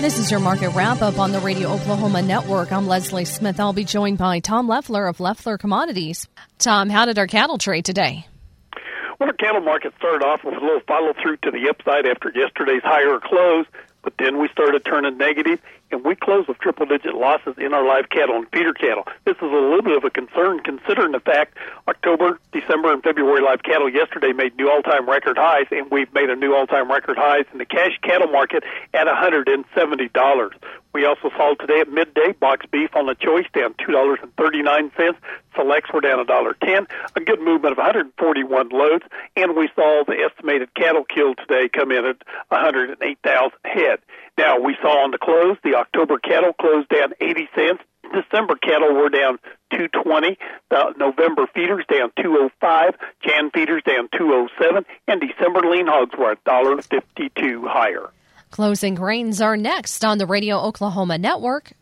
This is your market wrap-up on the Radio Oklahoma Network. I'm Leslie Smith. I'll be joined by Tom Leffler of Leffler Commodities. Tom, how did our cattle trade today? Well, our cattle market started off with a little follow-through to the upside after yesterday's higher close, but then we started turning negative, and we closed with triple-digit losses in our live cattle and feeder cattle. This is a little bit of a concern considering the fact October, December, and February live cattle yesterday made new all-time record highs, and we've made a new all-time record highs in the cash cattle market at $170. We also saw today at midday box beef on the choice down $2.39. Selects were down $1.10. A good movement of 141 loads, and we saw the estimated cattle kill today come in at 108,000 head. Now, we saw on the close, the October cattle closed down 80 cents. December cattle were down $2.20. The November feeders down $2.05. Jan feeders down $2.07. And December lean hogs were $1.52 higher. Closing grains are next on the Radio Oklahoma Network.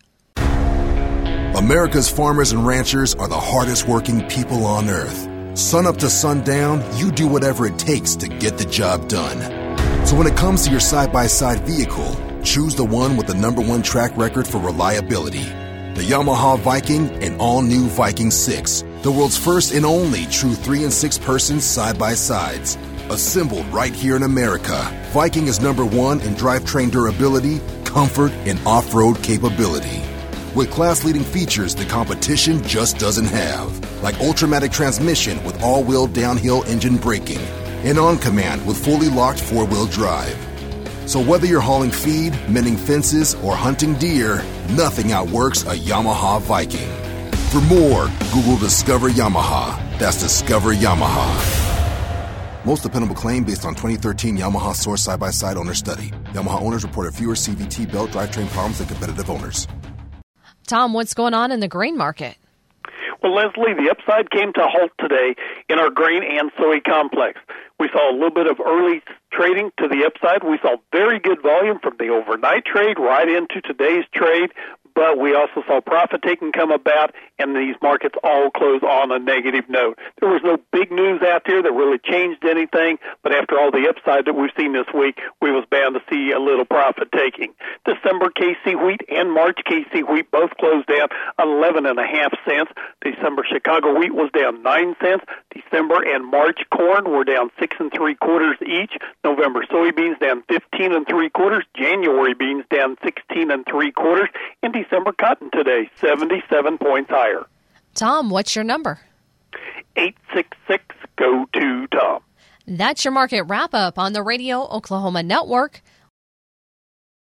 America's farmers and ranchers are the hardest working people on earth. Sun up to sundown, you do whatever it takes to get the job done. So when it comes to your side-by-side vehicle, choose the one with the #1 track record for reliability. The Yamaha Viking and all-new Viking 6, the world's first and only true 3- and 6-person side-by-sides. Assembled right here in America, Viking is #1 in drivetrain durability, comfort, and off-road capability. With class-leading features the competition just doesn't have, like Ultramatic transmission with all-wheel downhill engine braking, and On-Command with fully locked 4-wheel drive. So whether you're hauling feed, mending fences, or hunting deer, nothing outworks a Yamaha Viking. For more, Google Discover Yamaha. That's Discover Yamaha. Most dependable claim based on 2013 Yamaha Source side-by-side owner study. Yamaha owners reported fewer CVT belt drivetrain problems than competitive owners. Tom, what's going on in the grain market? Well, Leslie, the upside came to a halt today in our grain and soy complex. We saw a little bit of early trading to the upside. We saw very good volume from the overnight trade right into today's trade, but we also saw profit taking come about, and these markets all close on a negative note. There was no big news out there that really changed anything, but after all the upside that we've seen this week, we was bound to see a little profit taking. December KC wheat and March KC wheat both closed down 11.5 cents. December Chicago wheat was down 9 cents. December and March corn were down 6 3/4 each. November soybeans down 15 3/4. January beans down 16 3/4. And December cotton today 77 points higher. Tom, what's your number? 866-GO-TO-TOM. That's your market wrap-up on the Radio Oklahoma Network.